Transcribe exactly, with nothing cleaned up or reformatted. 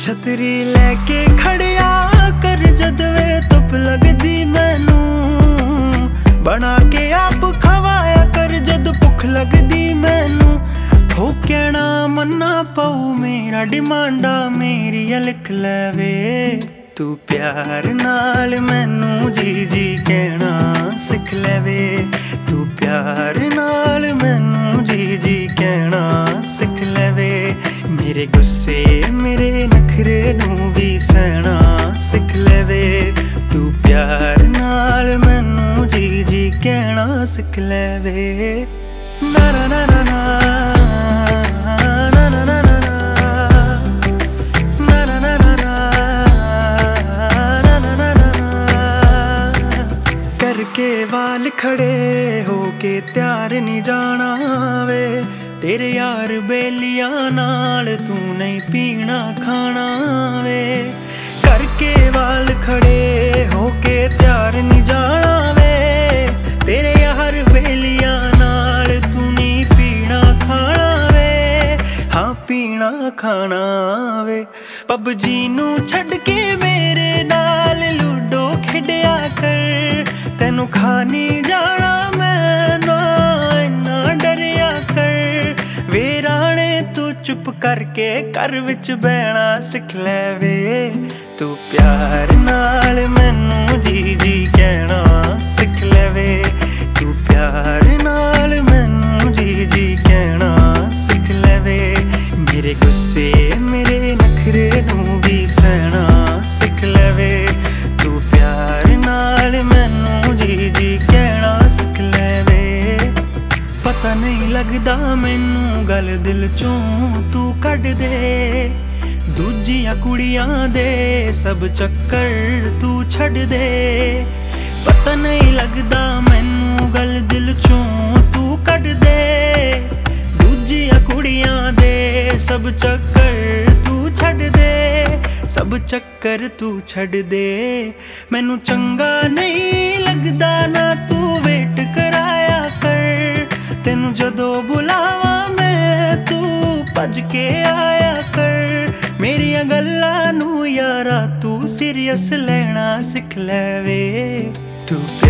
छतरी लैके खड़िया कर जद वे धुप लगदी मैनू, बना के आप खवाया कर जद भुख लगदी मैनू। हो कहना मन्ना पाऊ मेरा डिमांडा मेरिया लिख लैवे, तू प्यार नाल मैनू जी जी कहना सिख लैवे। तू प्यार नाल मैनू जी जी कहना सिख लैवे। मेरे गुस्से मेरे नखरे नू भी सहना सिख लैवे। तू प्यार नाल मैनू जी जी कहना सिख लैवे। ना ना ना ना ना करके वाल खड़े होके त्यार नहीं जाना वे, तेरे यार बेलिया नाल तू नहीं पीना खाना वे। करके वाल खड़े होके त्यार नहीं जाना वे, तेरे यार बेलिया नाल तू नहीं पीना खाना वे। हाँ पीना खाना वे। पबजी नू छड़ के मेरे नाल लूडो खेडिया कर, तेनू खानी जाना मैं ना इन्ना डरिया कर। वे राणे तू चुप करके घर विच बहना सिख लैवे। तू प्यार नाल मैनू जी जी कहना सिख लैवे। तू प्यार नाल मैनू जी जी कहना सिख लैवे। मेरे गुस्से मेरे नखरे नू भी सहना सिख लैवे। तू प्यार नाल मैनू जी जी कहना सिख लैवे। पता नहीं लगदा मैनू गल दिल चों तू कढ दे, दूजियां कुड़ियां दे सब चक्कर तू छड़ दे। पता नहीं लगदा मैनू गल दिल चों तू कढ दे, दूजियां कुड़ियां दे सब चक्कर तू छड़ दे। सब चक्कर तू छड़ दे। मैनू चंगा नहीं लगदा ना तू वेट कराया कर, तेनू जदों बुलावा मैं तू भज के आया कर। मेरिया गल्लां नू यारा तू सीरियस लेना सिख लैवे। तू